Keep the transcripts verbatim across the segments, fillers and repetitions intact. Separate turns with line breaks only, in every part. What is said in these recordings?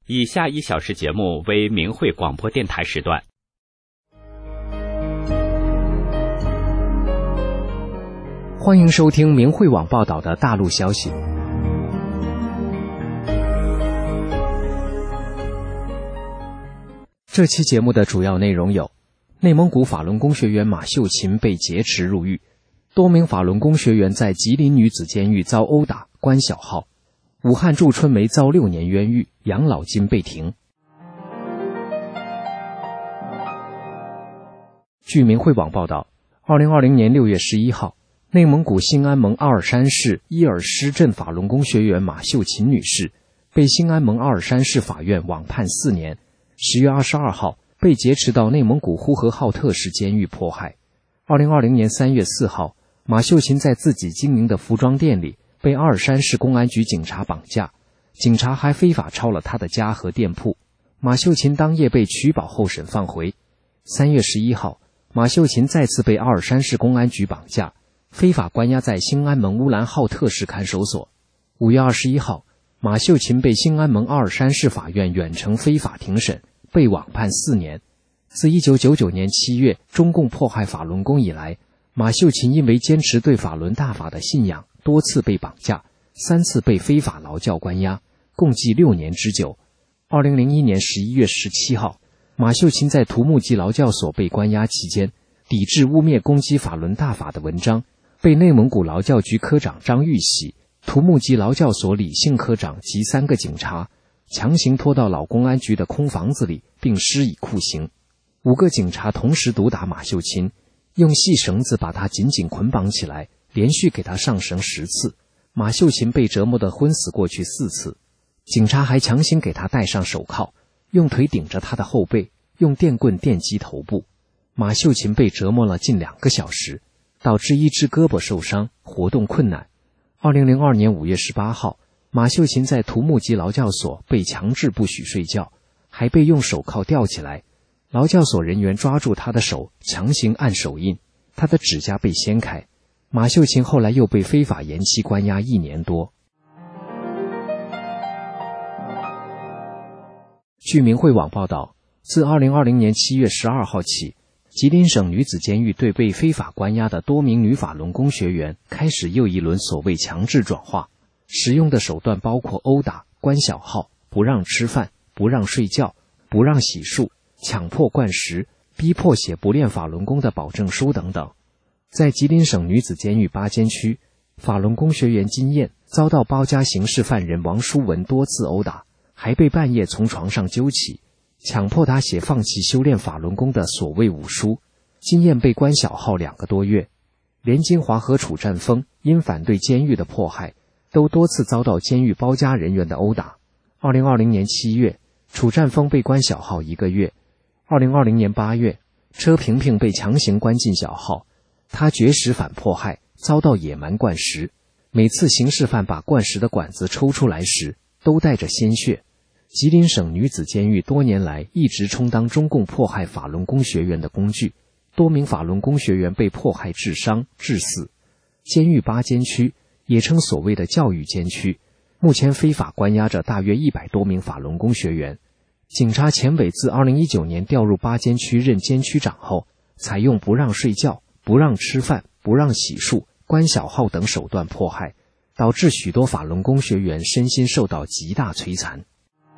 以下一小时节目为明慧广播电台时段。
欢迎收听明慧网报道的大陆消息。这期节目的主要内容有：内蒙古法轮功学员马秀琴被劫持入狱，多名法轮功学员在吉林女子监狱遭殴打、关小号；武汉祝春梅遭六年冤狱，养老金被停。据明慧网报道，二零二零年六月十一号，内蒙古兴安盟阿尔山市伊尔施镇法轮功学员马秀琴女士被兴安盟阿尔山市法院网判四年。十月二十二号，被劫持到内蒙古呼和浩特市监狱迫害。二零二零年三月四号，马秀琴在自己经营的服装店里被阿尔山市公安局警察绑架，警察还非法抄了他的家和店铺。马秀琴当夜被取保候审放回。三月十一号，马秀琴再次被阿尔山市公安局绑架，非法关押在兴安盟乌兰浩特市看守所。五月二十一号，马秀琴被兴安盟阿尔山市法院远程非法庭审，被网判四年。自一九九九年七月中共迫害法轮功以来，马秀琴因为坚持对法轮大法的信仰，多次被绑架，三次被非法劳教关押，共计六年之久。二零零一年十一月十七号，马秀琴在土木级劳教所被关押期间，抵制污蔑攻击法轮大法的文章，被内蒙古劳教局科长张玉喜、土木级劳教所李姓科长及三个警察强行拖到老公安局的空房子里，并施以酷刑。五个警察同时毒打马秀琴，用细绳子把她紧紧捆绑起来，连续给她上绳十次。马秀琴被折磨得昏死过去四次。警察还强行给她戴上手铐，用腿顶着她的后背，用电棍电击头部。马秀琴被折磨了近两个小时，导致一只胳膊受伤，活动困难。二零零二年五月十八号，马秀琴在土木级劳教所被强制不许睡觉，还被用手铐吊起来。劳教所人员抓住她的手，强行按手印，她的指甲被掀开。马秀琴后来又被非法延期关押一年多。据明慧网报道，自二零二零年七月十二号起，吉林省女子监狱对被非法关押的多名女法轮功学员开始又一轮所谓强制转化，使用的手段包括殴打、关小号、不让吃饭、不让睡觉、不让洗漱、强迫灌食、逼迫写不练法轮功的保证书等等。在吉林省女子监狱巴监区，法轮功学员金燕遭到包夹刑事犯人王淑文多次殴打，还被半夜从床上揪起，强迫他写放弃修炼法轮功的所谓武书。金燕被关小号两个多月。连金华和楚占峰因反对监狱的迫害，都多次遭到监狱包夹人员的殴打。二零二零年七月，楚占峰被关小号一个月。二零二零年八月，车萍萍被强行关进小号，她绝食反迫害，遭到野蛮灌食。每次刑事犯把灌食的管子抽出来时，都带着鲜血。吉林省女子监狱多年来一直充当中共迫害法轮功学员的工具，多名法轮功学员被迫害致伤、致死。监狱巴监区也称所谓的教育监区，目前非法关押着大约一百多名法轮功学员。警察钱伟自二零一九年调入巴监区任监区长后，采用不让睡觉、不让吃饭、不让洗漱、关小号等手段迫害，导致许多法轮功学员身心受到极大摧残。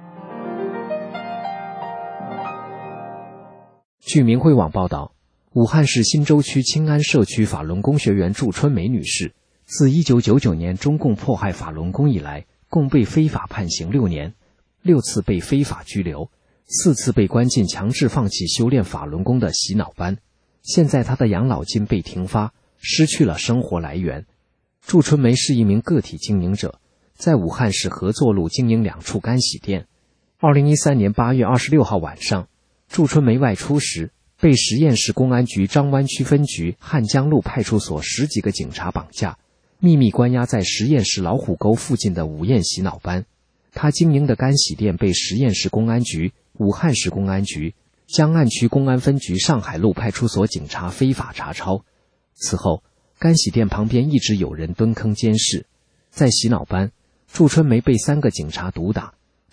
据明慧网报道，武汉市新洲区清安社区法轮功学员祝春梅女士，自一九九九年中共迫害法轮功以来，共被非法判刑六年，六次被非法拘留，四次被关进强制放弃修炼法轮功的洗脑班。现在她的养老金被停发，失去了生活来源。祝春梅是一名个体经营者，在武汉市合作路经营两处干洗店。二零一三年八月二十六号晚上，祝春梅外出时，被十堰市公安局张湾区分局汉江路派出所十几个警察绑架，秘密关押在十堰市老虎沟附近的五堰洗脑班。他经营的干洗店被十堰市公安局、武汉市公安局、江岸区公安分局上海路派出所警察非法查抄。此后，干洗店旁边一直有人蹲坑监视。在洗脑班，祝春梅被三个警察毒打，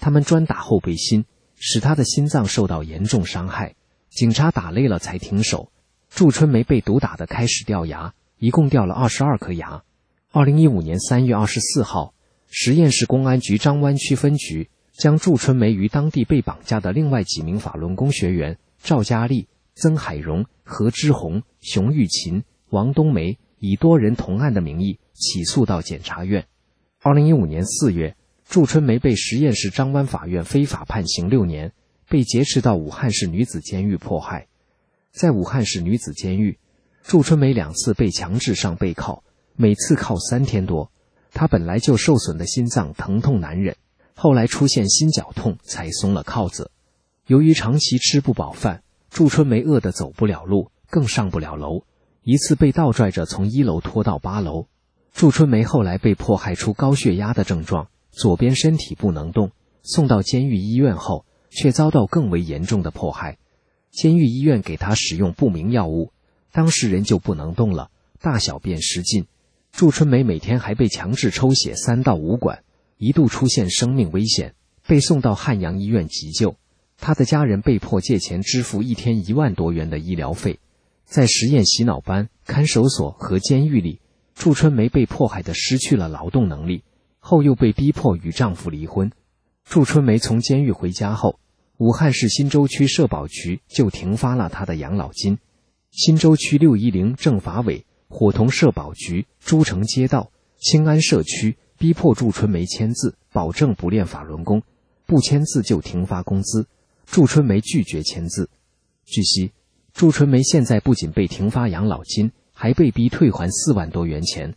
他们专打后背心，使他的心脏受到严重伤害。警察打累了才停手。祝春梅被毒打的开始掉牙，一共掉了二十二颗牙。二零一五年三月二十四号，十堰市公安局张湾区分局将祝春梅与当地被绑架的另外几名法轮功学员赵佳丽、曾海荣、何之红、熊玉琴、王冬梅以多人同案的名义起诉到检察院。二零一五年四月，祝春梅被十堰市张湾法院非法判刑六年，被劫持到武汉市女子监狱迫害。在武汉市女子监狱，祝春梅两次被强制上背靠，每次靠三天多。她本来就受损的心脏疼痛难忍，后来出现心绞痛才松了铐子。由于长期吃不饱饭，祝春梅饿得走不了路，更上不了楼，一次被倒拽着从一楼拖到八楼。祝春梅后来被迫害出高血压的症状，左边身体不能动，送到监狱医院后却遭到更为严重的迫害。监狱医院给她使用不明药物，当时人就不能动了，大小便失禁。祝春梅每天还被强制抽血三到五管，一度出现生命危险，被送到汉阳医院急救。她的家人被迫借钱支付一天一万多元的医疗费。在实验洗脑班、看守所和监狱里，祝春梅被迫害得失去了劳动能力，后又被逼迫与丈夫离婚。祝春梅从监狱回家后，武汉市新洲区社保局就停发了她的养老金。新洲区六一零政法委伙同社保局、诸城街道、清安社区逼迫祝春梅签字，保证不练法轮功，不签字就停发工资。祝春梅拒绝签字。据悉，祝春梅现在不仅被停发养老金，还被逼退还四万多元钱。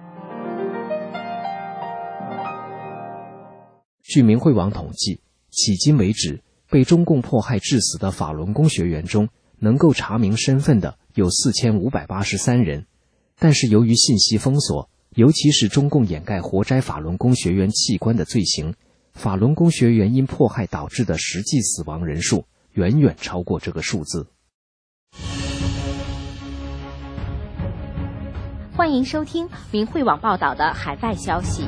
据明慧网统计，迄今为止，被中共迫害致死的法轮功学员中，能够查明身份的有四千五百八十三人。但是由于信息封锁，尤其是中共掩盖活摘法轮功学员器官的罪行，法轮功学员因迫害导致的实际死亡人数远远超过这个数字。
欢迎收听明慧网报道的海外消息。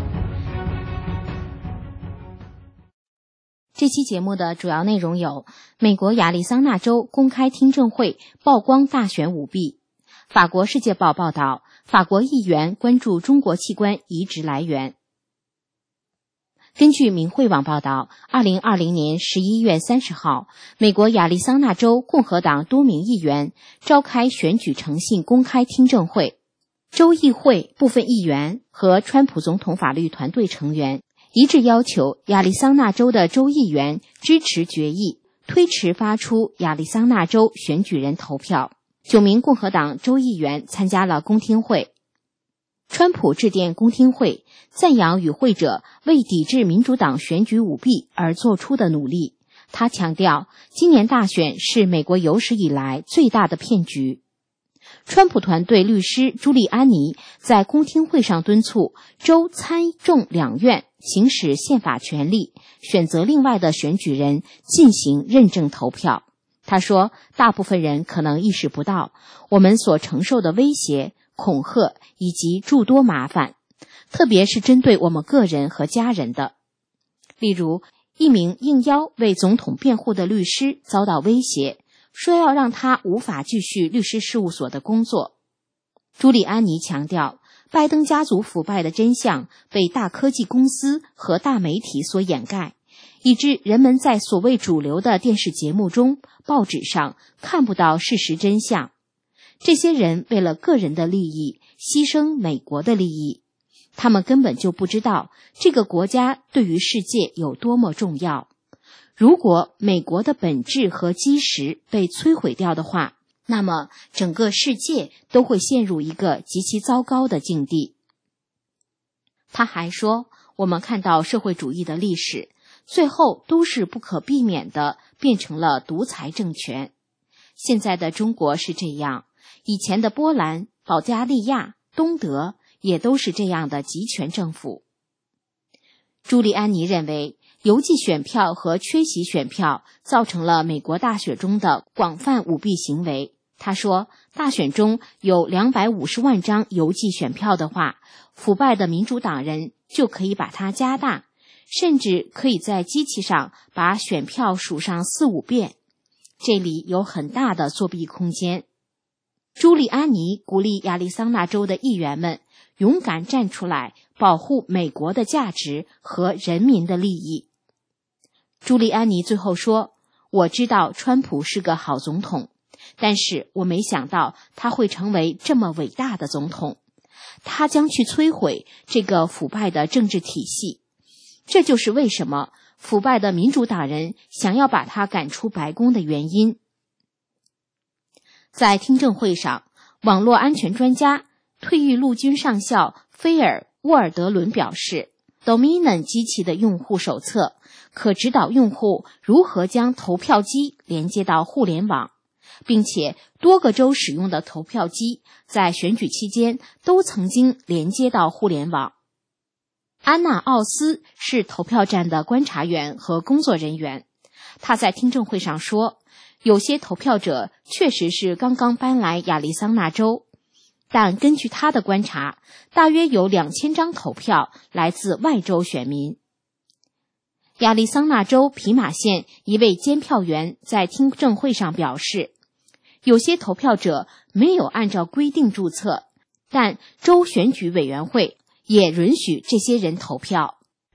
这期节目的主要内容有：美国亚利桑那州公开听证会曝光大选舞弊；法国世界报报道，法国议员关注中国器官移植来源。根据明慧网报道，二零二零年十一月三十号，美国亚利桑那州共和党多名议员召开选举诚信公开听证会，州议会部分议员和川普总统法律团队成员一致要求亚利桑那州的州议员支持决议，推迟发出亚利桑那州选举人投票。九名共和党州议员参加了公听会。川普致电公听会，赞扬与会者为抵制民主党选举舞弊而做出的努力。他强调，今年大选是美国有史以来最大的骗局。川普团队律师朱利安尼在公听会上敦促州参众两院行使宪法权利，选择另外的选举人进行认证投票。他说，大部分人可能意识不到我们所承受的威胁、恐吓以及诸多麻烦，特别是针对我们个人和家人的。例如，一名应邀为总统辩护的律师遭到威胁，说要让他无法继续律师事务所的工作。朱利安尼强调，拜登家族腐败的真相被大科技公司和大媒体所掩盖，以致人们在所谓主流的电视节目中、报纸上看不到事实真相。这些人为了个人的利益，牺牲美国的利益。他们根本就不知道这个国家对于世界有多么重要。如果美国的本质和基石被摧毁掉的话，那么整个世界都会陷入一个极其糟糕的境地。他还说，我们看到社会主义的历史，最后都是不可避免地变成了独裁政权。现在的中国是这样，以前的波兰、保加利亚、东德也都是这样的集权政府。朱利安尼认为，邮寄选票和缺席选票造成了美国大选中的广泛舞弊行为。他说，大选中有两百五十万张邮寄选票的话，腐败的民主党人就可以把它加大， 甚至可以在机器上把选票数上四五遍，这里有很大的作弊空间。朱利安尼鼓励亚利桑那州的议员们勇敢站出来，保护美国的价值和人民的利益。朱利安尼最后说，我知道川普是个好总统，但是我没想到他会成为这么伟大的总统，他将去摧毁这个腐败的政治体系。这就是为什么腐败的民主党人想要把他赶出白宫的原因。在听证会上，网络安全专家、退役陆军上校菲尔·沃尔德伦表示， Dominion 机器的用户手册可指导用户如何将投票机连接到互联网，并且多个州使用的投票机在选举期间都曾经连接到互联网。安娜·奥斯是投票站的观察员和工作人员，她在听证会上说，有些投票者确实是刚刚搬来亚利桑那州，但根据她的观察，大约有两千张投票来自外州选民。亚利桑那州皮马县一位监票员在听证会上表示，有些投票者没有按照规定注册，但州选举委员会也允许这些人投票。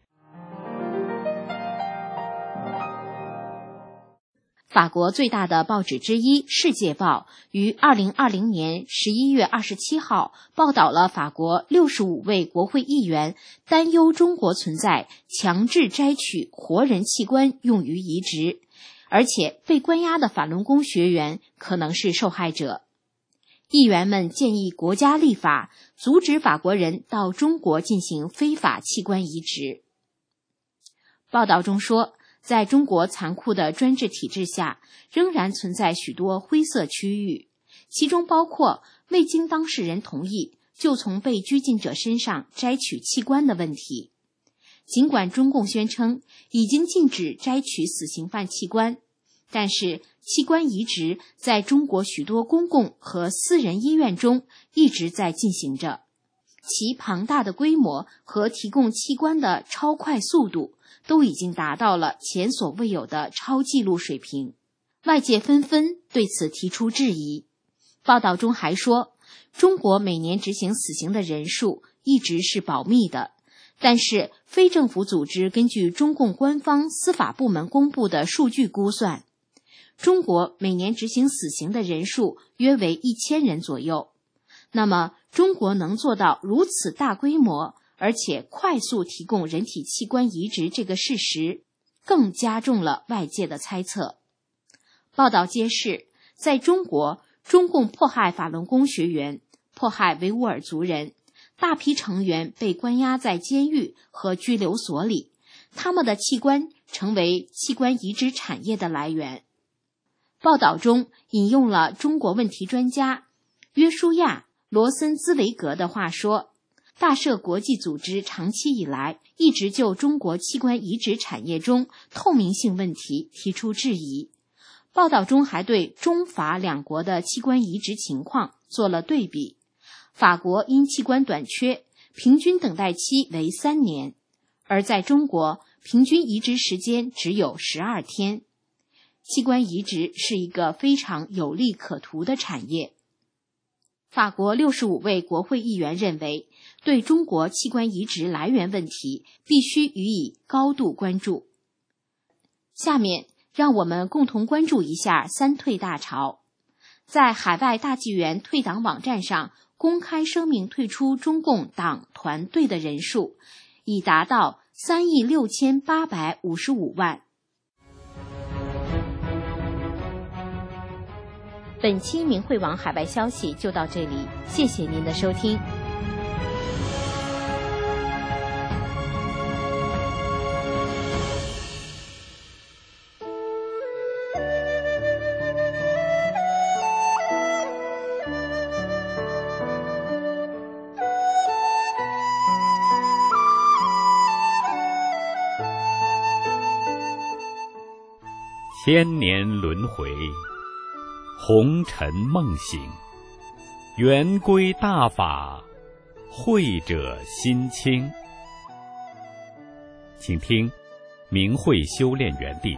法国最大的报纸之一《世界报》于二零二零年十一月二十七号报道了法国六十五位国会议员担忧中国存在强制摘取活人器官用于移植，而且被关押的法轮功学员可能是受害者。议员们建议国家立法，阻止法国人到中国进行非法器官移植。报道中说，在中国残酷的专制体制下，仍然存在许多灰色区域，其中包括未经当事人同意就从被拘禁者身上摘取器官的问题。尽管中共宣称已经禁止摘取死刑犯器官，但是器官移植在中国许多公共和私人医院中一直在进行着，其庞大的规模和提供器官的超快速度都已经达到了前所未有的超纪录水平，外界纷纷对此提出质疑。报道中还说，中国每年执行死刑的人数一直是保密的，但是非政府组织根据中共官方司法部门公布的数据估算，中国每年执行死刑的人数约为一千人左右。那么，中国能做到如此大规模而且快速提供人体器官移植这个事实，更加重了外界的猜测。报道揭示，在中国，中共迫害法轮功学员，迫害维吾尔族人，大批成员被关押在监狱和拘留所里，他们的器官成为器官移植产业的来源。报道中引用了中国问题专家约书亚·罗森兹维格的话说，大赦国际组织长期以来一直就中国器官移植产业中透明性问题提出质疑。报道中还对中法两国的器官移植情况做了对比，法国因器官短缺，平均等待期为三年，而在中国，平均移植时间只有十二天。器官移植是一个非常有利可图的产业。法国六十五位国会议员认为，对中国器官移植来源问题必须予以高度关注。下面让我们共同关注一下三退大潮。在海外大纪元退党网站上公开声明退出中共党团队的人数已达到三亿六千八百五十五万。本期明慧网海外消息就到这里，谢谢您的收听。
千年轮回，红尘梦醒，圆规大法，慧者心清。 请听明慧修炼园地。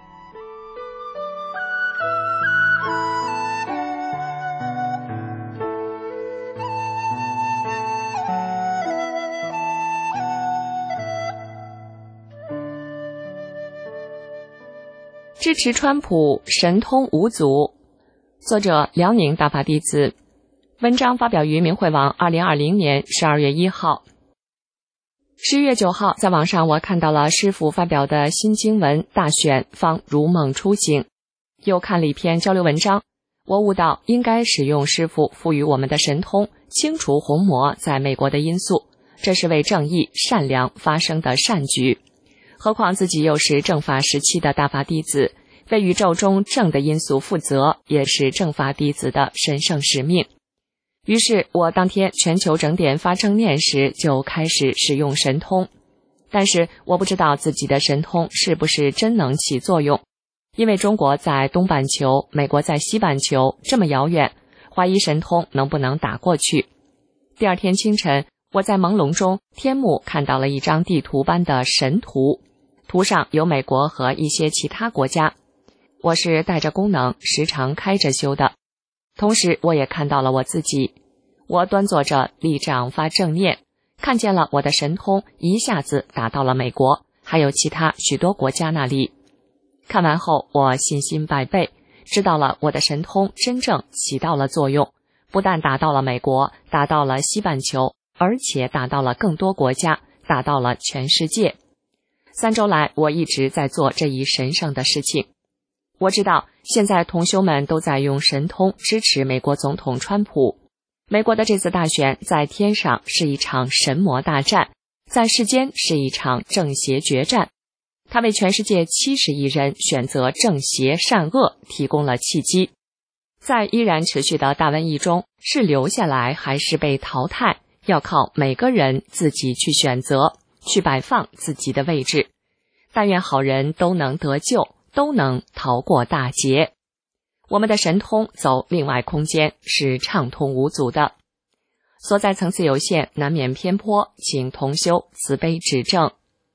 支持川普，神通无阻。作者辽宁大法弟子，文章发表于明慧网二零二零年十二月一号。十一月九号，在网上我看到了师父发表的新经文大选，方如梦初醒。又看了一篇交流文章，我悟到应该使用师父赋予我们的神通，清除红魔在美国的因素，这是为正义善良发生的善举。何况自己又是正法时期的大法弟子，为宇宙中正的因素负责，也是正法弟子的神圣使命。于是我当天全球整点发正念时就开始使用神通，但是我不知道自己的神通是不是真能起作用，因为中国在东半球，美国在西半球，这么遥远，怀疑神通能不能打过去。第二天清晨，我在朦胧中天幕看到了一张地图般的神图，图上有美国和一些其他国家。我是带着功能时常开着修的，同时我也看到了我自己。我端坐着立掌发正念，看见了我的神通一下子打到了美国，还有其他许多国家那里。看完后我信心百倍，知道了我的神通真正起到了作用，不但打到了美国，打到了西半球，而且打到了更多国家，打到了全世界。三周来我一直在做这一神圣的事情。我知道现在同修们都在用神通支持美国总统川普。美国的这次大选在天上是一场神魔大战，在世间是一场正邪决战。他为全世界七十亿人选择正邪善恶提供了契机。在依然持续的大瘟疫中，是留下来还是被淘汰，要靠每个人自己去选择，去摆放自己的位置。但愿好人都能得救，都能逃过大劫。我们的神通走另外空间是畅通无阻的，所在层次有限，难免偏颇，请同修慈悲指正。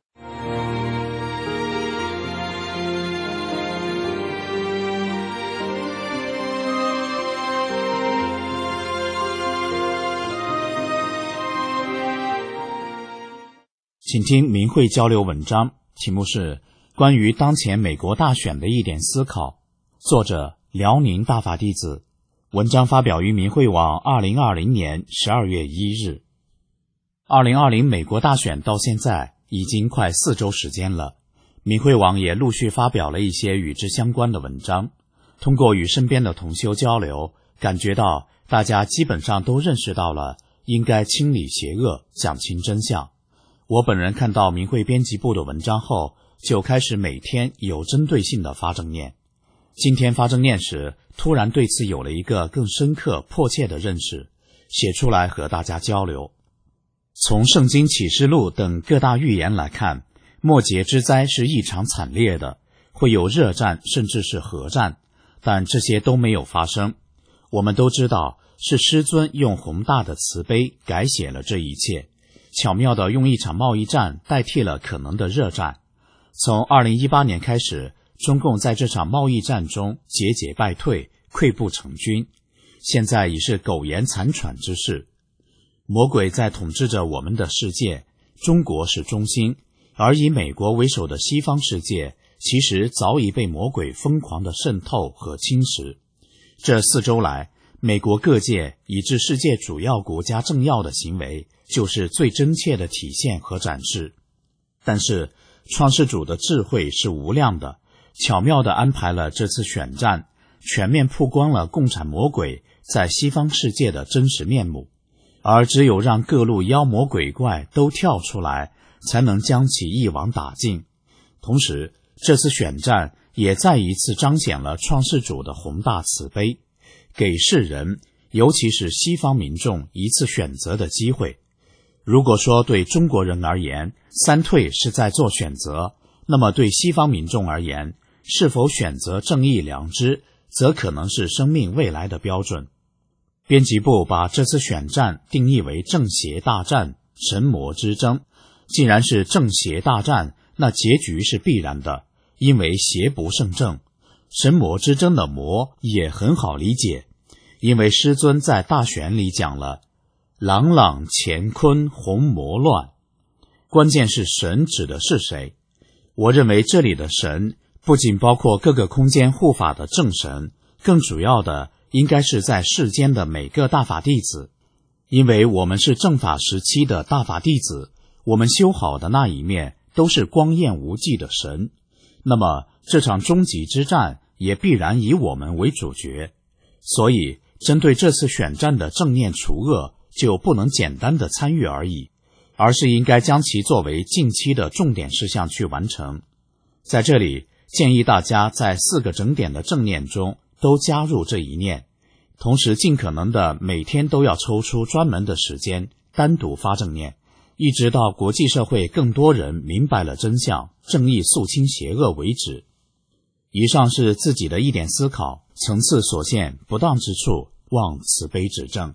请听明慧交流文章，题目是关于当前美国大选的一点思考，作者辽宁大法弟子，文章发表于明慧网二零二零年十二月一日。二零二零美国大选到现在已经快四周时间了，明慧网也陆续发表了一些与之相关的文章。通过与身边的同修交流，感觉到大家基本上都认识到了应该清理邪恶，讲清真相。我本人看到明慧编辑部的文章后，就开始每天有针对性的发正念。今天发正念时，突然对此有了一个更深刻迫切的认识，写出来和大家交流。从圣经启示录等各大预言来看，末节之灾是异常惨烈的，会有热战甚至是核战，但这些都没有发生。我们都知道是师尊用宏大的慈悲改写了这一切，巧妙地用一场贸易战代替了可能的热战。从二零一八年开始，中共在这场贸易战中节节败退，溃不成军，现在已是苟延残喘之势。魔鬼在统治着我们的世界，中国是中心，而以美国为首的西方世界其实早已被魔鬼疯狂地渗透和侵蚀。这四周来，美国各界以至世界主要国家政要的行为就是最真切的体现和展示。但是创世主的智慧是无量的，巧妙地安排了这次选战，全面曝光了共产魔鬼在西方世界的真实面目，而只有让各路妖魔鬼怪都跳出来，才能将其一网打尽。同时，这次选战也再一次彰显了创世主的宏大慈悲，给世人，尤其是西方民众一次选择的机会。如果说对中国人而言，三退是在做选择，那么对西方民众而言，是否选择正义良知，则可能是生命未来的标准。编辑部把这次选战定义为正邪大战、神魔之争， 既然是正邪大战，那结局是必然的，因为邪不胜正。神魔之争的魔也很好理解，因为师尊在大选里讲了朗朗乾坤洪魔乱，关键是神指的是谁。我认为这里的神不仅包括各个空间护法的正神，更主要的应该是在世间的每个大法弟子。因为我们是正法时期的大法弟子，我们修好的那一面都是光焰无际的神，那么这场终极之战也必然以我们为主角。所以针对这次选战的正念除恶，就不能简单的参与而已，而是应该将其作为近期的重点事项去完成。在这里建议大家在四个整点的正念中都加入这一念，同时尽可能的每天都要抽出专门的时间单独发正念，一直到国际社会更多人明白了真相，正义肃清邪恶为止。以上是自己的一点思考，层次所限，不当之处望慈悲指正。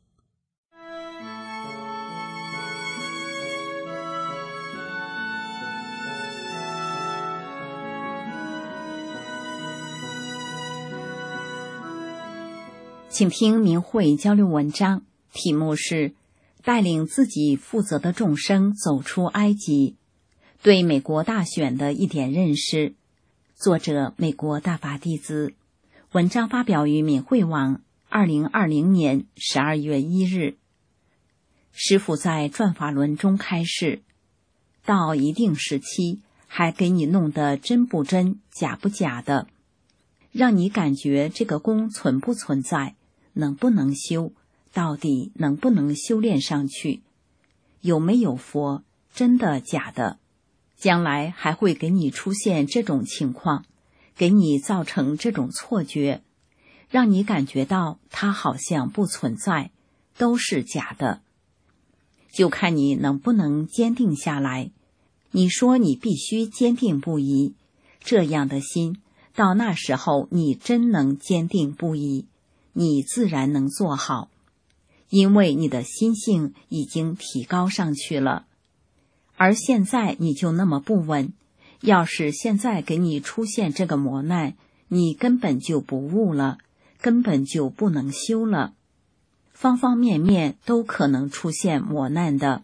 请听明慧交流文章，题目是带领自己负责的众生走出埃及，对美国大选的一点认识。作者美国大法弟子，文章发表于明慧网二零二零年十二月一日。师父在转法轮中开示，到一定时期还给你弄得真不真假不假的，让你感觉这个功存不存在，能不能修，到底能不能修炼上去，有没有佛，真的假的，将来还会给你出现这种情况，给你造成这种错觉，让你感觉到它好像不存在，都是假的。就看你能不能坚定下来。你说你必须坚定不移，这样的心，到那时候你真能坚定不移，你自然能做好，因为你的心性已经提高上去了。而现在你就那么不稳，要是现在给你出现这个磨难，你根本就不悟了，根本就不能修了，方方面面都可能出现磨难的。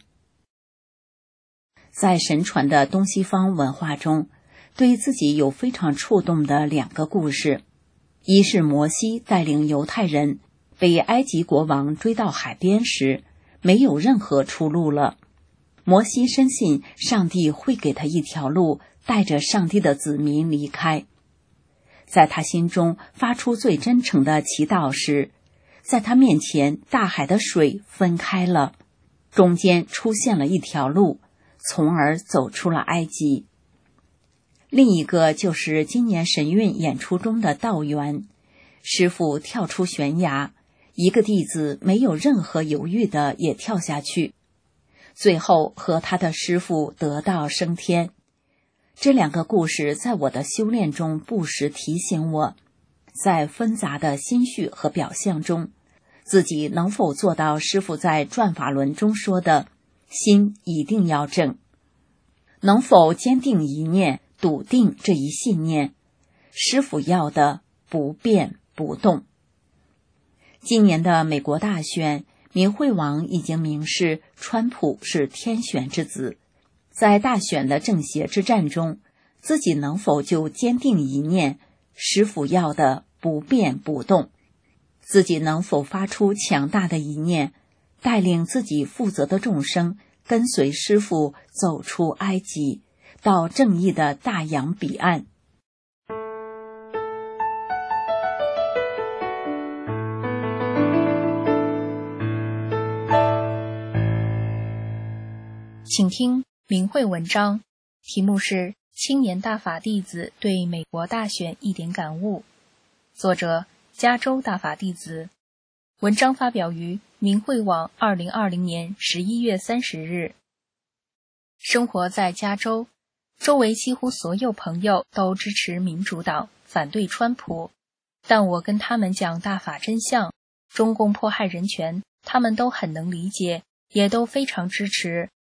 在神传的东西方文化中，对自己有非常触动的两个故事，一是摩西带领犹太人被埃及国王追到海边时，没有任何出路了。摩西深信上帝会给他一条路，带着上帝的子民离开。在他心中发出最真诚的祈祷时，在他面前大海的水分开了，中间出现了一条路，从而走出了埃及。另一个就是今年神韵演出中的道元，师父跳出悬崖，一个弟子没有任何犹豫的也跳下去，最后和他的师父得道升天。这两个故事在我的修炼中不时提醒我，在纷杂的心绪和表象中，自己能否做到师父在转法轮中说的心一定要正，能否坚定一念，笃定这一信念，师父要的不变不动。今年的美国大选，明慧网已经明示川普是天选之子，在大选的正邪之战中，自己能否就坚定一念，师父要的不变不动，自己能否发出强大的一念，带领自己负责的众生跟随师父走出埃及，到正义的大洋彼岸。
请听明慧文章，题目是青年大法弟子对美国大选一点感悟，作者加州大法弟子，文章发表于明慧网二零二零年十一月三十日。生活在加州，周围几乎所有朋友都支持民主党，反对川普，但我跟他们讲大法真相，中共迫害人权，他们都很能理解，也都非常支持。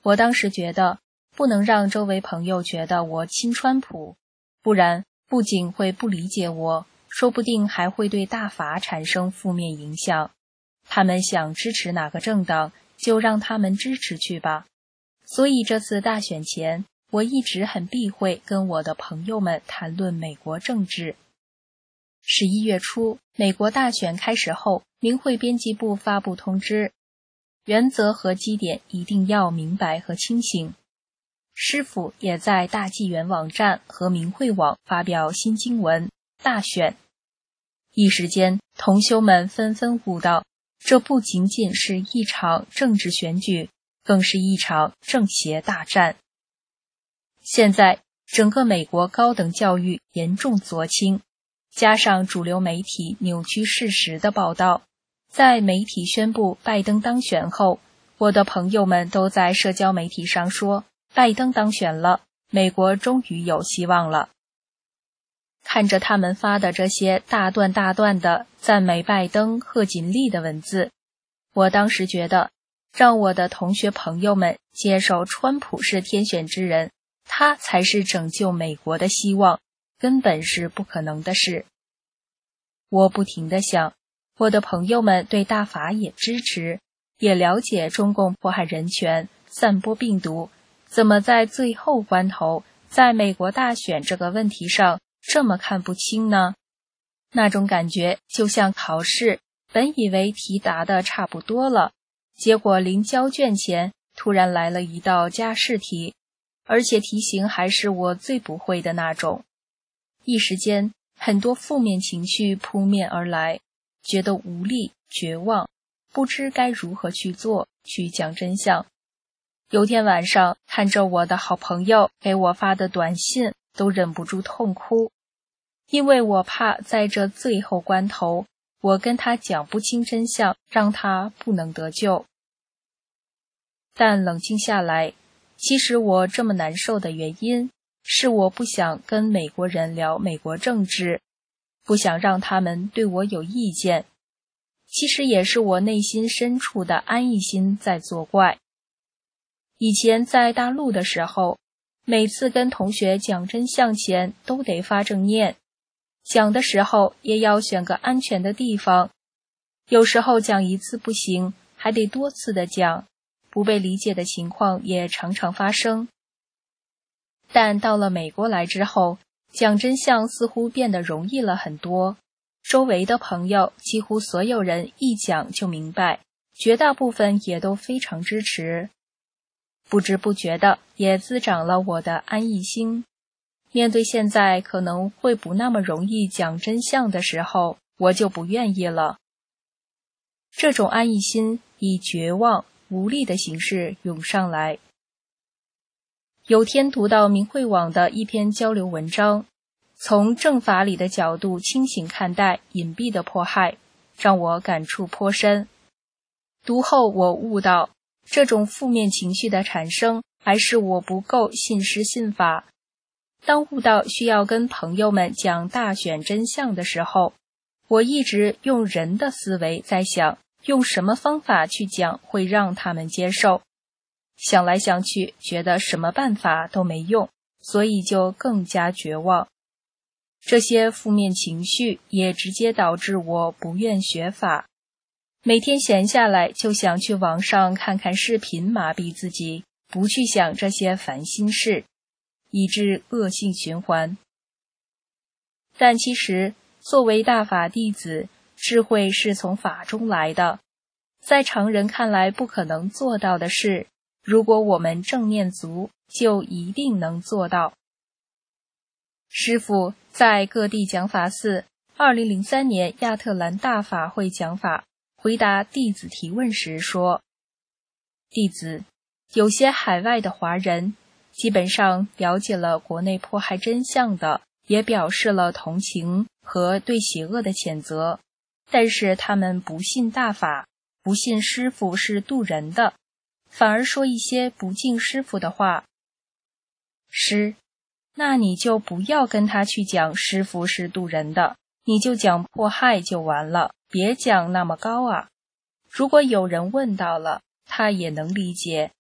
我当时觉得不能让周围朋友觉得我亲川普，不然不仅会不理解我，说不定还会对大法产生负面影响。他们想支持哪个政党，就让他们支持去吧。所以这次大选前，我一直很避讳跟我的朋友们谈论美国政治。十一月初，美国大选开始后，明会编辑部发布通知，原则和基点一定要明白和清醒。师傅也在大纪元网站和明会网发表新经文大选。一时间，同修们纷纷悟道，这不仅仅是一场政治选举，更是一场正邪大战。现在，整个美国高等教育严重左倾，加上主流媒体扭曲事实的报道，在媒体宣布拜登当选后，我的朋友们都在社交媒体上说，拜登当选了，美国终于有希望了。看着他们发的这些大段大段的赞美拜登、贺锦丽的文字，我当时觉得，让我的同学朋友们接受川普是天选之人，他才是拯救美国的希望，根本是不可能的事。我不停地想，我的朋友们对大法也支持，也了解中共迫害人权、散播病毒，怎么在最后关头，在美国大选这个问题上这么看不清呢？那种感觉就像考试，本以为题答的差不多了，结果临交卷前突然来了一道加试题，而且题型还是我最不会的那种。一时间，很多负面情绪扑面而来，觉得无力、绝望，不知该如何去做，去讲真相。有天晚上，看着我的好朋友给我发的短信，都忍不住痛哭，因为我怕在这最后关头，我跟他讲不清真相，让他不能得救。但冷静下来，其实我这么难受的原因，是我不想跟美国人聊美国政治，不想让他们对我有意见。其实也是我内心深处的安逸心在作怪。以前在大陆的时候，每次跟同学讲真相前都得发正念，讲的时候也要选个安全的地方，有时候讲一次不行，还得多次的讲，不被理解的情况也常常发生。但到了美国来之后，讲真相似乎变得容易了很多，周围的朋友几乎所有人一讲就明白，绝大部分也都非常支持。不知不觉的也滋长了我的安逸心。面对现在可能会不那么容易讲真相的时候，我就不愿意了。这种安逸心以绝望、无力的形式涌上来。有天读到明慧网的一篇交流文章，从政法理的角度清醒看待隐蔽的迫害，让我感触颇深。读后我悟到，这种负面情绪的产生，还是我不够信师信法。当悟到需要跟朋友们讲大选真相的时候，我一直用人的思维在想，用什么方法去讲会让他们接受。想来想去，觉得什么办法都没用，所以就更加绝望。这些负面情绪也直接导致我不愿学法。每天闲下来就想去网上看看视频麻痹自己，不去想这些烦心事，以致恶性循环。但其实作为大法弟子，智慧是从法中来的，在常人看来不可能做到的事，如果我们正念足，就一定能做到。师父在各地讲法寺二零零三年亚特兰大法会讲法，回答弟子提问时说，弟子，有些海外的华人基本上了解了国内迫害真相的，也表示了同情和对邪恶的谴责，但是他们不信大法，不信师父是渡人的，反而说一些不敬师父的话。师，那你就不要跟他去讲师父是渡人的，你就讲迫害就完了，别讲那么高啊。如果有人问到了，他也能理解，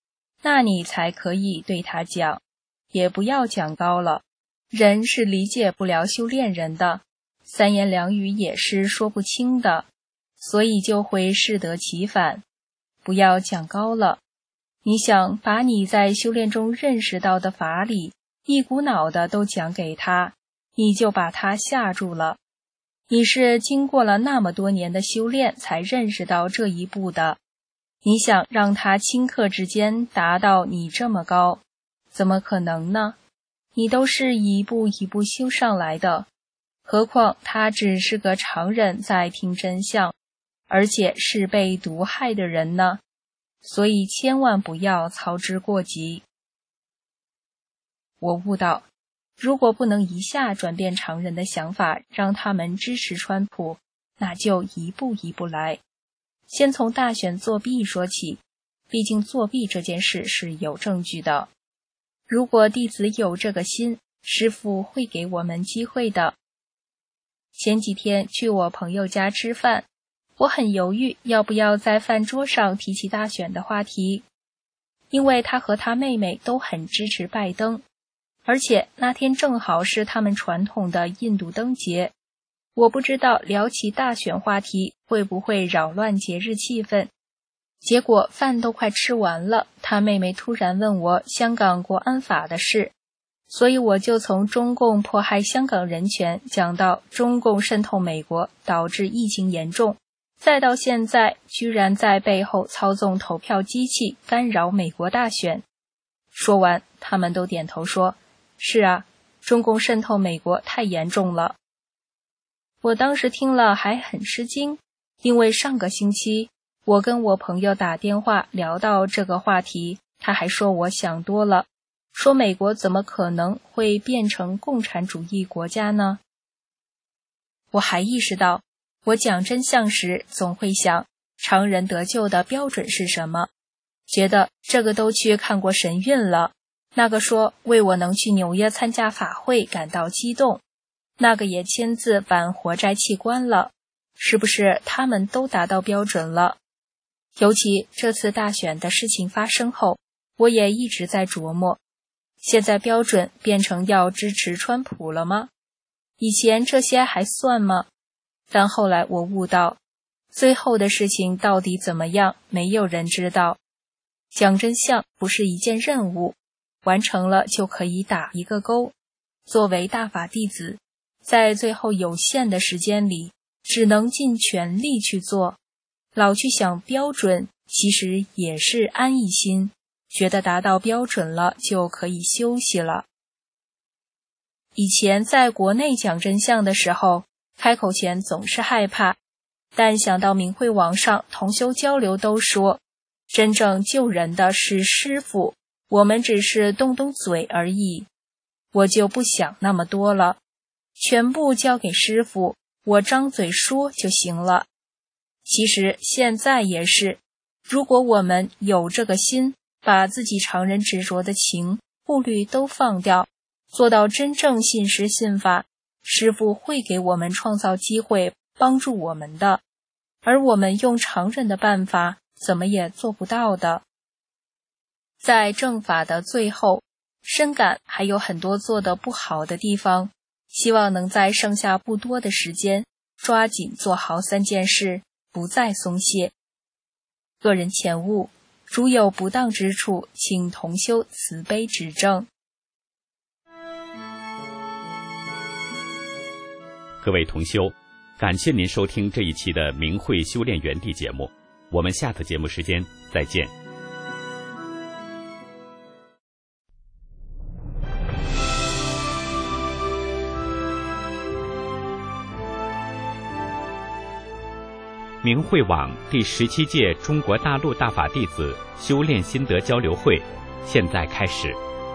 那你才可以对他讲，也不要讲高了。人是理解不了修炼人的，三言两语也是说不清的，所以就会适得其反。不要讲高了，你想把你在修炼中认识到的法理一股脑的都讲给他，你就把他吓住了。你是经过了那么多年的修炼才认识到这一步的，你想让他顷刻之间达到你这么高，怎么可能呢？你都是一步一步修上来的，何况他只是个常人在听真相，而且是被毒害的人呢，所以千万不要操之过急。我悟到，如果不能一下转变常人的想法，让他们支持川普，那就一步一步来。先从大选作弊说起，毕竟作弊这件事是有证据的。如果弟子有这个心，师父会给我们机会的。前几天去我朋友家吃饭，我很犹豫要不要在饭桌上提起大选的话题，因为他和他妹妹都很支持拜登，而且那天正好是他们传统的印度灯节，我不知道聊起大选话题会不会扰乱节日气氛。结果饭都快吃完了，他妹妹突然问我香港国安法的事，所以我就从中共迫害香港人权讲到中共渗透美国导致疫情严重，再到现在居然在背后操纵投票机器干扰美国大选。说完，他们都点头说，是啊，中共渗透美国太严重了。我当时听了还很吃惊，因为上个星期我跟我朋友打电话聊到这个话题，他还说我想多了，说美国怎么可能会变成共产主义国家呢？我还意识到，我讲真相时总会想，常人得救的标准是什么？觉得这个都去看过神韵了，那个说为我能去纽约参加法会感到激动，那个也签字办活摘器官了，是不是他们都达到标准了？尤其这次大选的事情发生后，我也一直在琢磨，现在标准变成要支持川普了吗？以前这些还算吗？但后来我悟到，最后的事情到底怎么样，没有人知道。讲真相不是一件任务，完成了就可以打一个勾。作为大法弟子，在最后有限的时间里，只能尽全力去做。老去想标准，其实也是安逸心，觉得达到标准了就可以休息了。以前在国内讲真相的时候，开口前总是害怕，但想到明慧网上同修交流都说，真正救人的是师父，我们只是动动嘴而已，我就不想那么多了，全部交给师父，我张嘴说就行了。其实现在也是，如果我们有这个心，把自己常人执着的情顾虑都放掉，做到真正信师信法，师父会给我们创造机会帮助我们的，而我们用常人的办法怎么也做不到的。在正法的最后，深感还有很多做得不好的地方，希望能在剩下不多的时间抓紧做好三件事，不再松懈。个人前悟，如有不当之处，请同修慈悲指正。
各位同修，感谢您收听这一期的明慧修炼园地节目，我们下次节目时间再见。明慧网第十七届中国大陆大法弟子修炼心得交流会现在开始。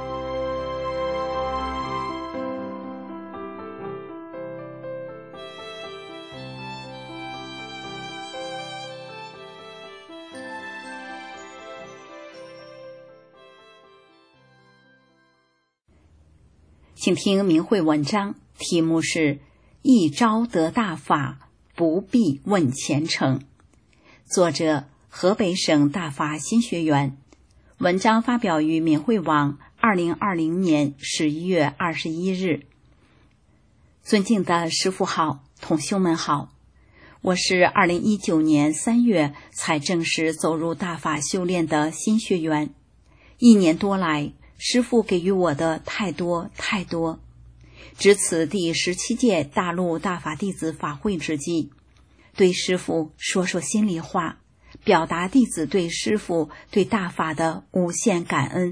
请听明慧文章，题目是一朝得大法，不必问前程。作者河北省大法新学员， 文章发表于明慧网，二零二零年十一月二十一日。尊敬的师父好，同修们好，我是二零一九年三月才正式走入大法修炼的新学员。一年多来，师父给予我的太多太多。值此第十七届大陆大法弟子法会之际，对师父说说心里话，表达弟子对师父对大法的无限感恩。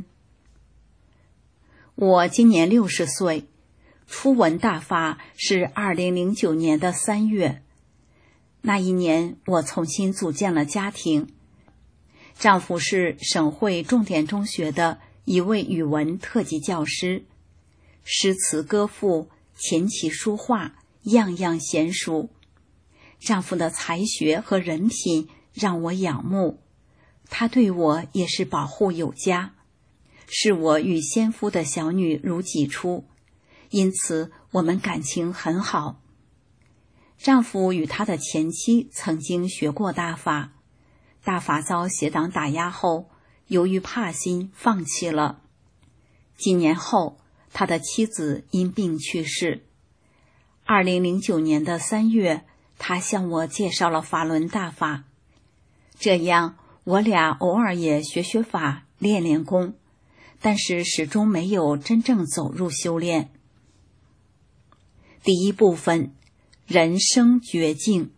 我今年六十岁，初闻大法是二零零九年的三月。那一年，我重新组建了家庭，丈夫是省会重点中学的一位语文特级教师，诗词歌赋、琴棋书画样样娴熟。丈夫的才学和人品让我仰慕，他对我也是保护有加，视我与先夫的小女如己出，因此我们感情很好。丈夫与他的前妻曾经学过大法，大法遭邪党打压后，由于怕心放弃了。几年后，他的妻子因病去世。二零零九年的三月，他向我介绍了法轮大法，这样我俩偶尔也学学法，练练功，但是始终没有真正走入修炼。第一部分，人生绝境。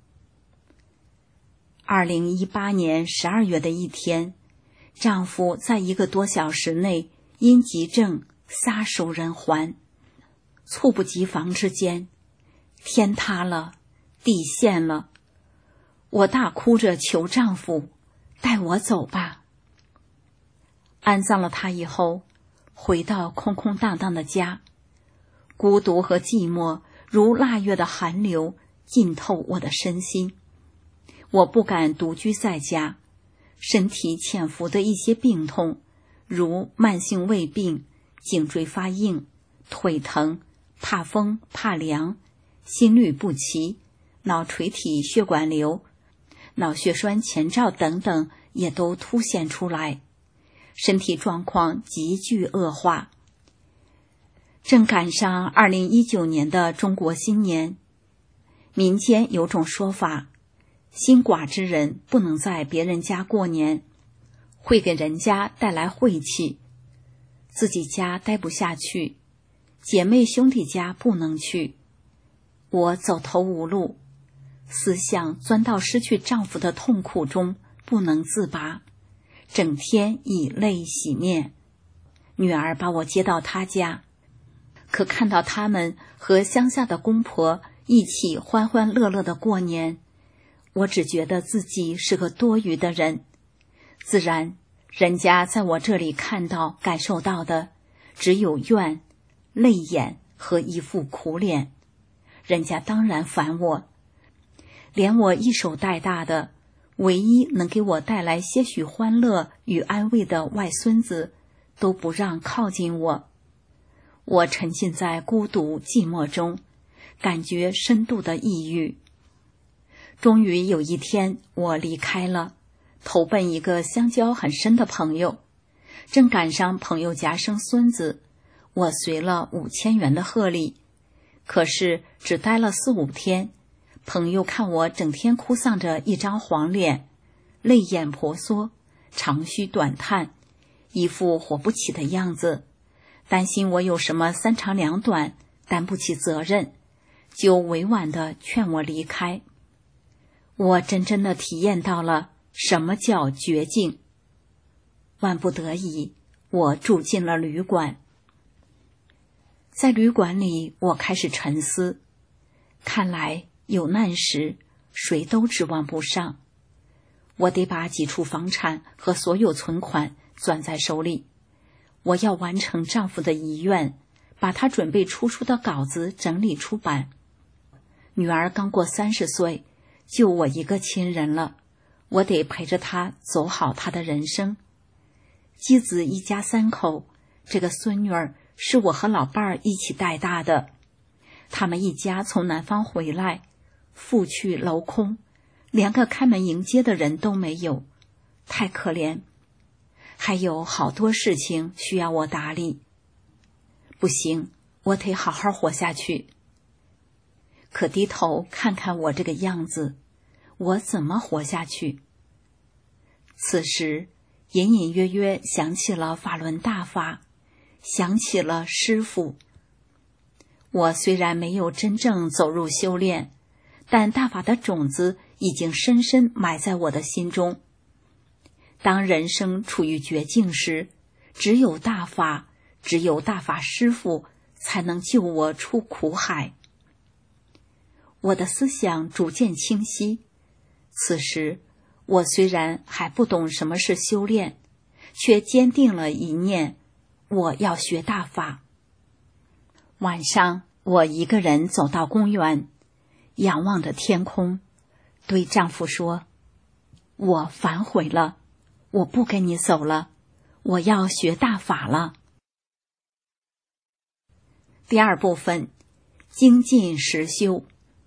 二零一八年十二月的一天，丈夫在一个多小时内因急症撒手人寰，猝不及防之间，天塌了，地陷了。我大哭着求丈夫带我走吧。安葬了他以后，回到空空荡荡的家，孤独和寂寞如腊月的寒流浸透我的身心。我不敢独居在家，身体潜伏的一些病痛，如慢性胃病、颈椎发硬、腿疼、怕风怕凉、心律不齐、脑垂体血管瘤、脑血栓前兆等等也都凸显出来，身体状况急剧恶化。正赶上二零一九年的中国新年，民间有种说法，心寡之人不能在别人家过年，会给人家带来晦气，自己家待不下去，姐妹兄弟家不能去。我走投无路，思想钻到失去丈夫的痛苦中不能自拔，整天以泪洗面。女儿把我接到她家，可看到他们和乡下的公婆一起欢欢乐乐的过年，我只觉得自己是个多余的人。自然，人家在我这里看到感受到的只有怨、泪眼和一副苦脸。人家当然烦我，连我一手带大的唯一能给我带来些许欢乐与安慰的外孙子都不让靠近我。我沉浸在孤独寂寞中，感觉深度的抑郁。终于有一天，我离开了，投奔一个相交很深的朋友。正赶上朋友家生孙子，我随了五千元的贺礼。可是只待了四五天，朋友看我整天哭丧着一张黄脸，泪眼婆娑，长吁短叹，一副活不起的样子，担心我有什么三长两短，担不起责任，就委婉地劝我离开。我真正的体验到了什么叫绝境。万不得已，我住进了旅馆。在旅馆里，我开始沉思，看来有难时谁都指望不上。我得把几处房产和所有存款攥在手里，我要完成丈夫的遗愿，把他准备出书的稿子整理出版。女儿刚过三十岁，就我一个亲人了，我得陪着她走好她的人生。妻子一家三口，这个孙女儿是我和老伴儿一起带大的。他们一家从南方回来，父去楼空，连个开门迎接的人都没有，太可怜。 还有好多事情需要我打理。不行，我得好好活下去。可低头看看我这个样子，我怎么活下去？此时隐隐约约想起了法轮大法，想起了师父。我虽然没有真正走入修炼，但大法的种子已经深深埋在我的心中。当人生处于绝境时，只有大法，只有大法师父才能救我出苦海。我的思想逐渐清晰。此时我虽然还不懂什么是修炼，却坚定了一念，我要学大法。晚上我一个人走到公园，仰望着天空，对丈夫说，我反悔了，我不跟你走了，我要学大法了。第二部分，精进实修。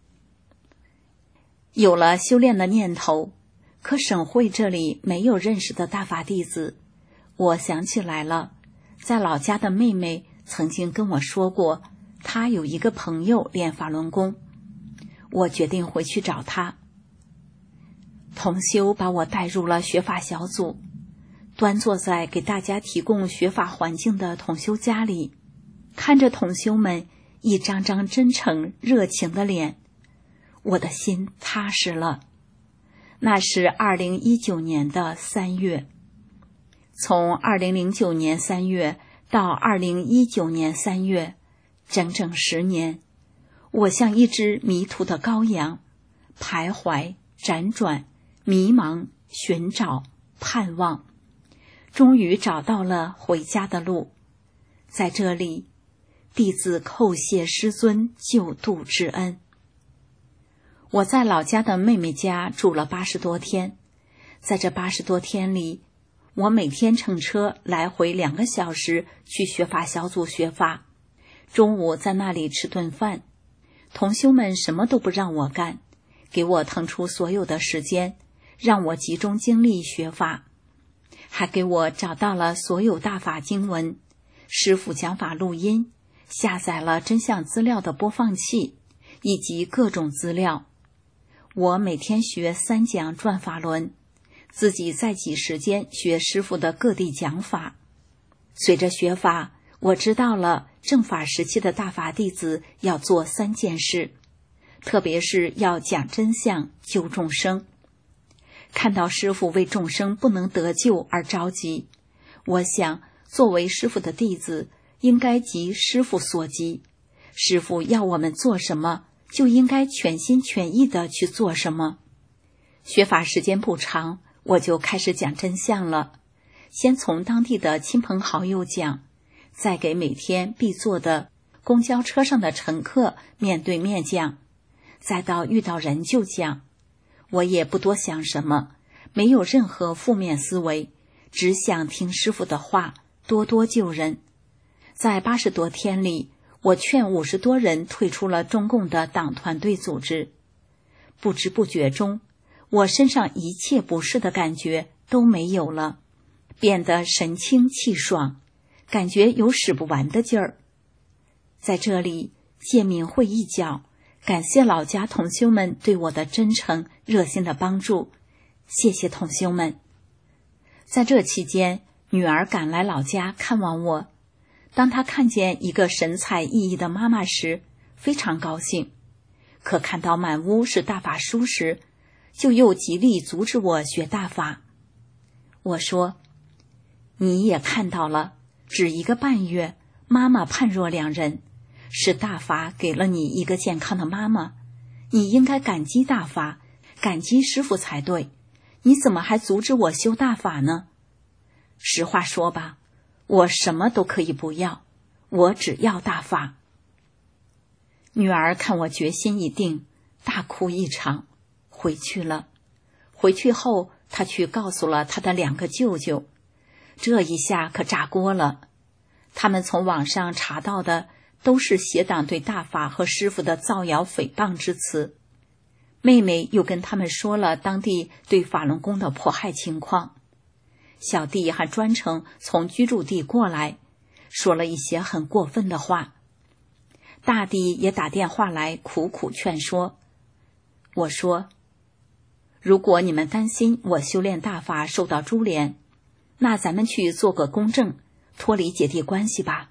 有了修炼的念头，可省会这里没有认识的大法弟子。我想起来了，在老家的妹妹曾经跟我说过，她有一个朋友练法轮功。我决定回去找她。同修把我带入了学法小组，端坐在给大家提供学法环境的同修家里，看着同修们一张张真诚热情的脸，我的心踏实了。那是二零一九年的三月。从二零零九年三月到二零一九年三月，整整十年，我像一只迷途的羔羊，徘徊、辗转、迷茫、寻找、盼望，终于找到了回家的路。在这里，弟子叩谢师尊救度之恩。我在老家的妹妹家住了八十多天，在这八十多天里，我每天乘车来回两个小时去学法小组学法，中午在那里吃顿饭。同修们什么都不让我干，给我腾出所有的时间，让我集中精力学法，还给我找到了所有大法经文、师父讲法录音，下载了真相资料的播放器，以及各种资料。我每天学三讲转法轮，自己再挤时间学师父的各地讲法。随着学法，我知道了正法时期的大法弟子要做三件事，特别是要讲真相，救众生。看到师父为众生不能得救而着急，我想作为师父的弟子，应该急师父所急。师父要我们做什么，就应该全心全意地去做什么。学法时间不长，我就开始讲真相了。先从当地的亲朋好友讲，再给每天必坐的公交车上的乘客面对面讲，再到遇到人就讲。我也不多想什么，没有任何负面思维，只想听师父的话，多多救人。在八十多天里，我劝五十多人退出了中共的党团队组织。不知不觉中，我身上一切不适的感觉都没有了，变得神清气爽，感觉有使不完的劲儿。在这里借明慧一角，感谢老家同修们对我的真诚热心的帮助，谢谢同修们。在这期间，女儿赶来老家看望我，当她看见一个神采奕奕的妈妈时，非常高兴，可看到满屋是大法书时，就又极力阻止我学大法。我说，你也看到了，只一个半月，妈妈判若两人，是大法给了你一个健康的妈妈，你应该感激大法，感激师父才对，你怎么还阻止我修大法呢？实话说吧，我什么都可以不要，我只要大法。女儿看我决心已定，大哭一场，回去了。回去后，她去告诉了她的两个舅舅，这一下可炸锅了。他们从网上查到的都是邪党对大法和师父的造谣诽谤之词。妹妹又跟他们说了当地对法轮功的迫害情况。 小弟还专程从居住地过来，说了一些很过分的话。大弟也打电话来苦苦劝说。我说，如果你们担心我修炼大法受到株连，那咱们去做个公证，脱离姐弟关系吧。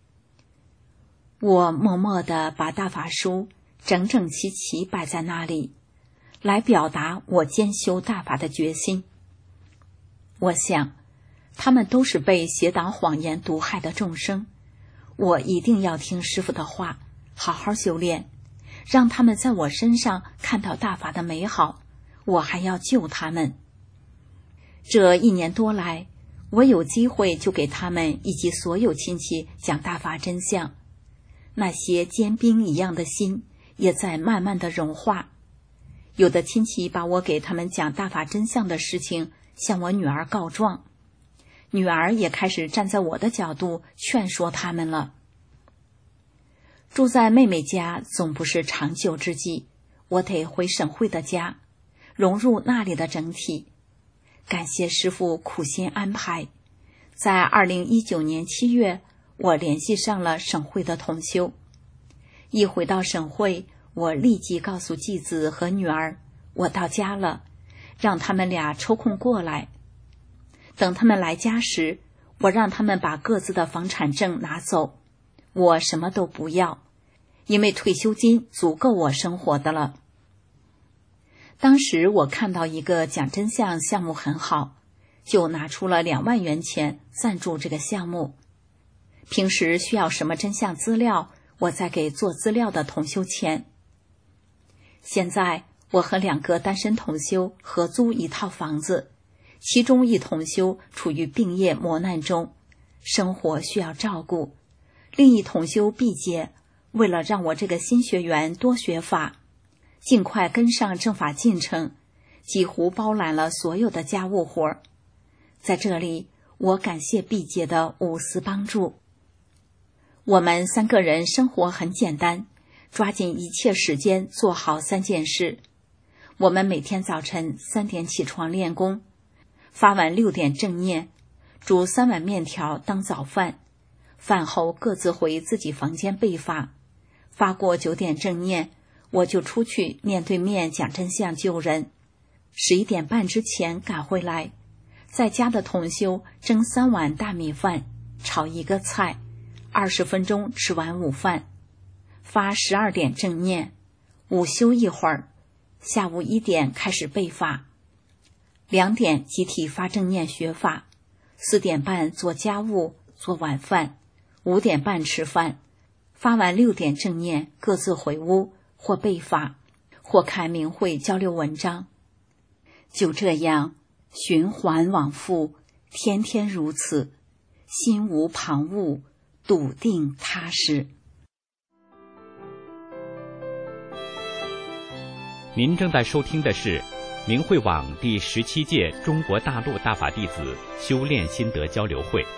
我默默地把大法书整整齐齐摆在那里，来表达我兼修大法的决心。我想，他们都是被邪党谎言毒害的众生，我一定要听师父的话，好好修炼，让他们在我身上看到大法的美好，我还要救他们。这一年多来，我有机会就给他们以及所有亲戚讲大法真相，那些坚冰一样的心也在慢慢的融化。有的亲戚把我给他们讲大法真相的事情向我女儿告状，女儿也开始站在我的角度劝说他们了。住在妹妹家总不是长久之计，我得回省会的家，融入那里的整体。感谢师父苦心安排，在二零一九年七月，我联系上了省会的同修。一回到省会，我立即告诉继子和女儿，我到家了，让他们俩抽空过来。等他们来家时，我让他们把各自的房产证拿走，我什么都不要，因为退休金足够我生活的了。当时我看到一个讲真相项目很好，就拿出了两万元钱赞助这个项目。平时需要什么真相资料，我再给做资料的同修钱。现在我和两个单身同修合租一套房子，其中一同修处于病业磨难中，生活需要照顾。另一同修毕节，为了让我这个新学员多学法，尽快跟上正法进程，几乎包揽了所有的家务活。在这里，我感谢毕节的无私帮助。我们三个人生活很简单，抓紧一切时间做好三件事。我们每天早晨三点起床练功，发完六点正念，煮三碗面条当早饭，饭后各自回自己房间备法。发过九点正念，我就出去面对面讲真相救人。十一点半之前赶回来，在家的同修蒸三碗大米饭，炒一个菜，二十分钟吃完午饭。发十二点正念，午休一会儿，下午一点开始备法，两点集体发正念学法，四点半做家务做晚饭，五点半吃饭，发完六点正念各自回屋，或备法，或看明慧交流文章。就这样循环往复，天天如此，心无旁骛，笃定踏实。
您正在收听的是明慧网第十七届中国大陆大法弟子修炼心得交流会。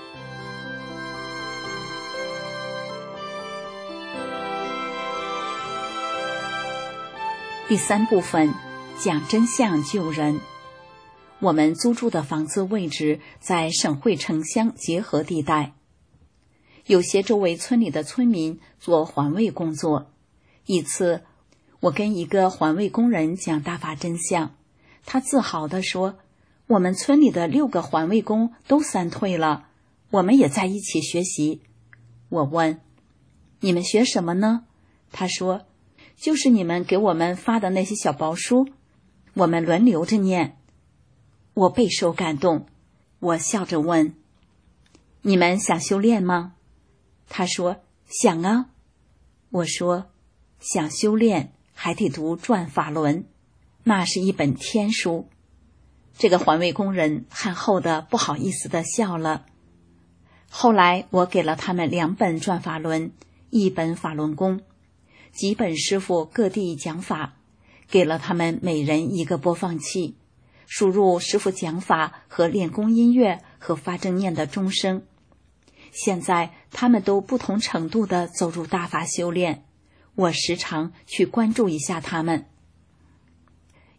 第三部分，讲真相救人。我们租住的房子位置在省会城乡结合地带，有些周围村里的村民做环卫工作。一次，我跟一个环卫工人讲大法真相，他自豪地说，我们村里的六个环卫工都三退了，我们也在一起学习。我问，你们学什么呢？他说，就是你们给我们发的那些小包书，我们轮流着念。我备受感动，我笑着问，你们想修炼吗？他说，想啊。我说，想修炼还得读《转法轮》，那是一本天书。这个环卫工人憨厚的不好意思的笑了。后来我给了他们两本《转法轮》，一本《法轮功》，几本师父各地讲法，给了他们每人一个播放器，输入师父讲法和练功音乐和发正念的钟声。现在他们都不同程度地走入大法修炼，我时常去关注一下他们。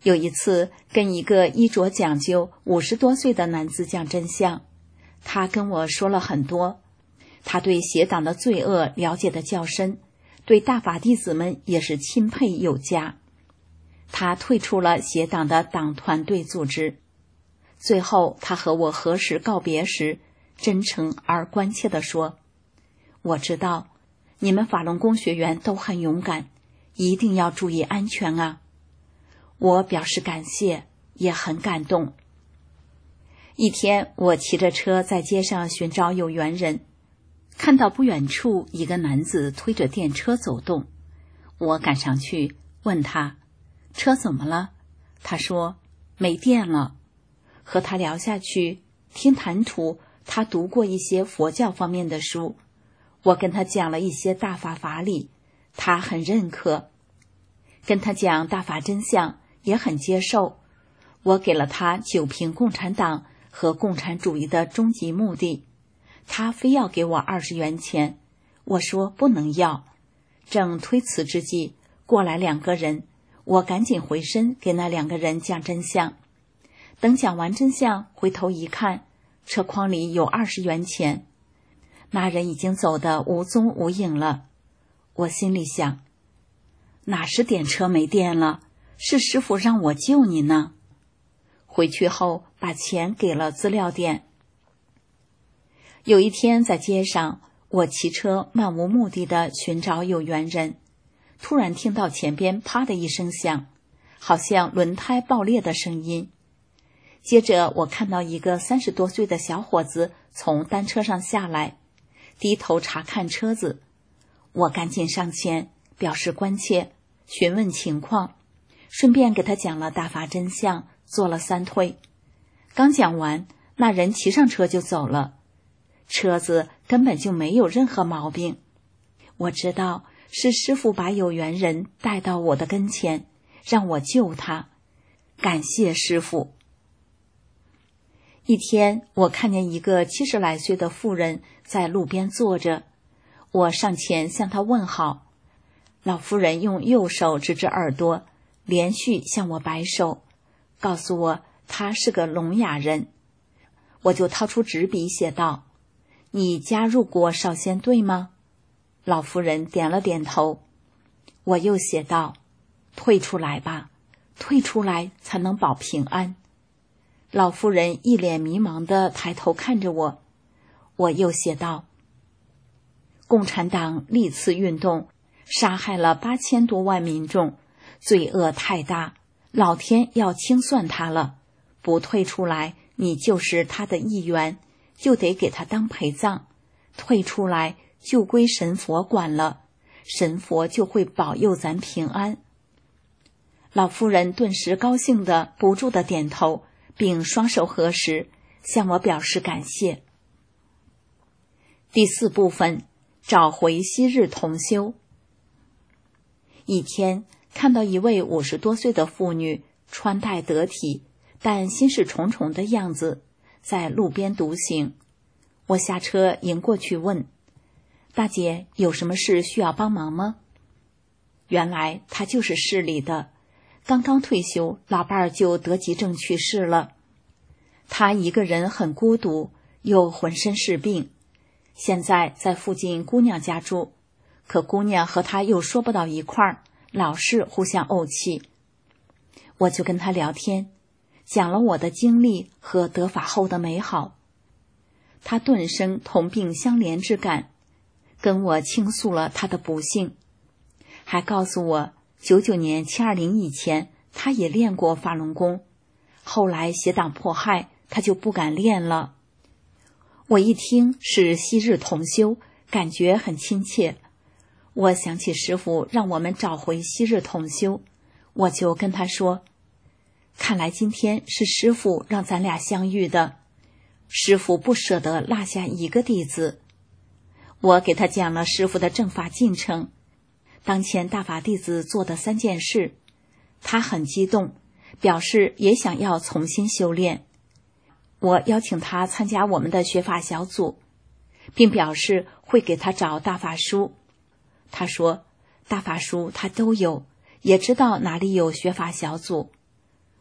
有一次跟一个衣着讲究五十多岁的男子讲真相，他跟我说了很多，他对邪党的罪恶了解的较深，对大法弟子们也是钦佩有加。他退出了邪党的党团队组织。最后他和我何时告别时，真诚而关切地说，我知道你们法轮功学员都很勇敢，一定要注意安全啊。我表示感谢，也很感动。一天，我骑着车在街上寻找有缘人，看到不远处一个男子推着电车走动，我赶上去问他，车怎么了？他说没电了。和他聊下去，听谈吐，他读过一些佛教方面的书，我跟他讲了一些大法法理，他很认可。跟他讲大法真相，也很接受。我给了他九评共产党和共产主义的终极目的，他非要给我二十元钱，我说不能要。正推辞之际，过来两个人，我赶紧回身给那两个人讲真相。等讲完真相，回头一看，车筐里有二十元钱，那人已经走得无踪无影了。我心里想，哪是电车没电了，是师父让我救你呢。回去后把钱给了资料店。有一天在街上，我骑车漫无目的地寻找有缘人，突然听到前边啪的一声响，好像轮胎爆裂的声音。接着我看到一个三十多岁的小伙子从单车上下来，低头查看车子。我赶紧上前表示关切，询问情况，顺便给他讲了大法真相，做了三推。刚讲完，那人骑上车就走了，车子根本就没有任何毛病。我知道是师父把有缘人带到我的跟前，让我救他，感谢师父。一天，我看见一个七十来岁的妇人在路边坐着，我上前向她问好。老妇人用右手指着耳朵，连续向我摆手，告诉我她是个聋哑人。我就掏出纸笔写道，你加入过少先队吗？老妇人点了点头。我又写道，退出来吧，退出来才能保平安。老妇人一脸迷茫地抬头看着我。我又写道，共产党历次运动杀害了八千多万民众，罪恶太大，老天要清算他了，不退出来，你就是他的一员，就得给他当陪葬，退出来就归神佛管了，神佛就会保佑咱平安。老妇人顿时高兴地不住地点头，并双手合十，向我表示感谢。第四部分，找回昔日同修。一天，看到一位五十多岁的妇女，穿戴得体，但心事重重的样子，在路边独行。我下车迎过去问，大姐，有什么事需要帮忙吗？原来她就是市里的，刚刚退休，老伴儿就得急症去世了。她一个人很孤独，又浑身是病，现在在附近姑娘家住，可姑娘和她又说不到一块儿，老是互相怄气。我就跟她聊天，讲了我的经历和得法后的美好。她顿生同病相怜之感，跟我倾诉了她的不幸，还告诉我九九年七二零以前她也练过法轮功，后来邪党迫害，她就不敢练了。我一听是昔日同修，感觉很亲切。我想起师父让我们找回昔日同修，我就跟他说，看来今天是师父让咱俩相遇的，师父不舍得落下一个弟子。我给他讲了师父的正法进程，当前大法弟子做的三件事，他很激动，表示也想要重新修炼。我邀请他参加我们的学法小组，并表示会给他找大法书。他说大法书他都有，也知道哪里有学法小组。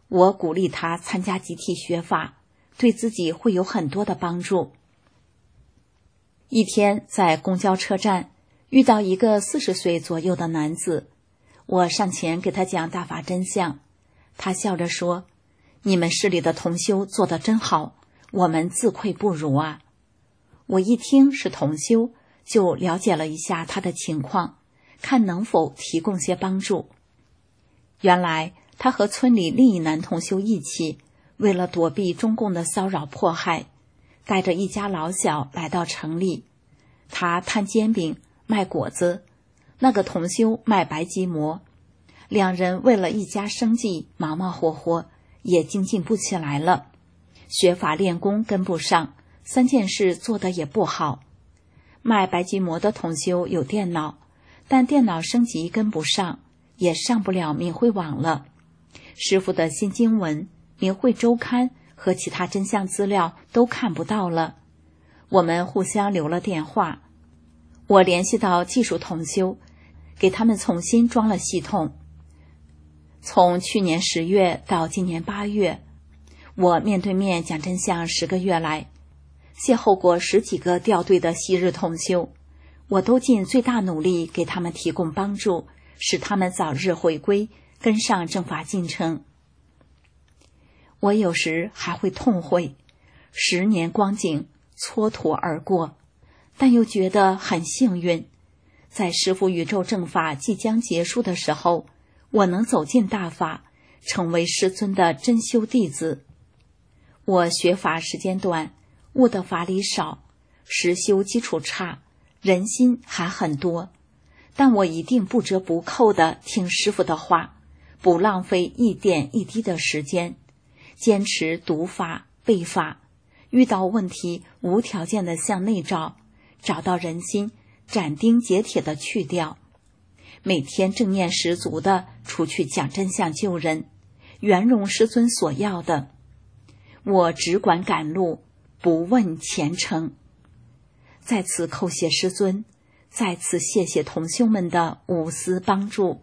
我鼓励他参加集体学法，对自己会有很多的帮助。一天在公交车站遇到一个四十岁左右的男子，我上前给他讲大法真相，他笑着说：“你们市里的同修做得真好，我们自愧不如啊。”我一听是同修，就了解了一下他的情况，看能否提供些帮助。原来他和村里另一男同修一起，为了躲避中共的骚扰迫害，带着一家老小来到城里。他摊煎饼卖果子，那个同修卖白吉馍，两人为了一家生计忙忙活活，也精进不起来了，学法练功跟不上，三件事做得也不好。卖白吉馍的同修有电脑，但电脑升级跟不上，也上不了明慧网了。师父的新经文、明慧周刊和其他真相资料都看不到了。我们互相留了电话，我联系到技术同修，给他们重新装了系统。从去年十月到今年八月，我面对面讲真相十个月来，邂逅过十几个掉队的昔日同修，我都尽最大努力给他们提供帮助，使他们早日回归，跟上正法进程。我有时还会痛悔，十年光景蹉跎而过，但又觉得很幸运，在师父宇宙正法即将结束的时候，我能走进大法，成为师尊的真修弟子。我学法时间短，悟的法理少，实修基础差，人心还很多，但我一定不折不扣地听师父的话，不浪费一点一滴的时间，坚持读法背法，遇到问题无条件地向内找，找到人心，斩钉截铁地去掉。每天正念十足地出去讲真相救人，圆融师尊所要的。我只管赶路，不问前程。在此叩谢师尊，再次谢谢同修们的无私帮助。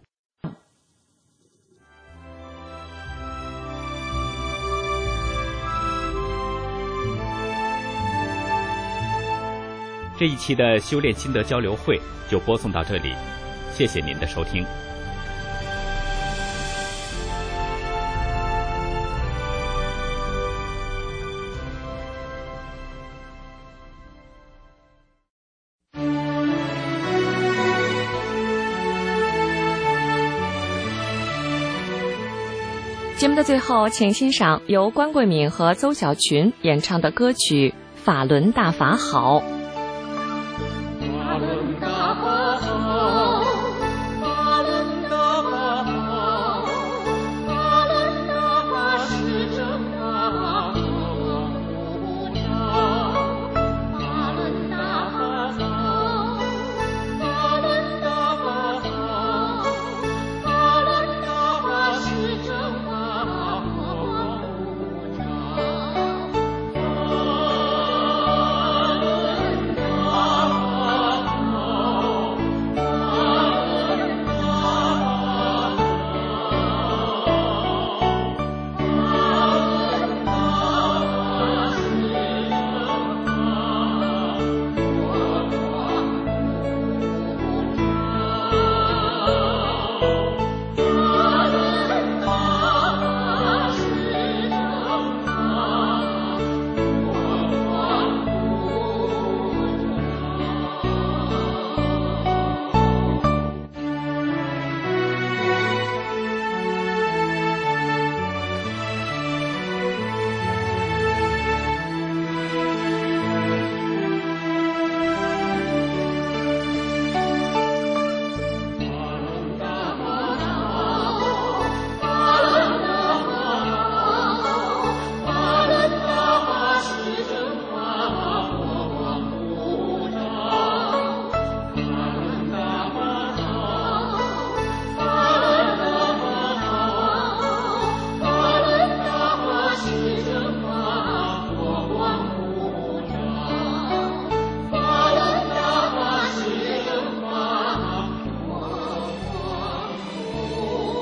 这一期的修炼心得交流会就播送到这里，谢谢您的收听。
节目的最后，请欣赏由关桂敏和邹小群演唱的歌曲《法轮大法好》。
法轮大法好，法轮大法好，法轮大法是正法和无常。法轮大法好，法轮大法好，法轮大法是正法和无常。法轮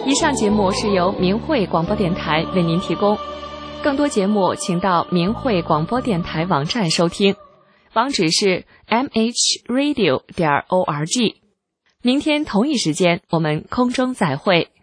以上节目是由明慧广播电台为您提供，更多节目请到明慧广播电台网站收听，网址是 m h radio 点 org。明天同一时间我们空中再会。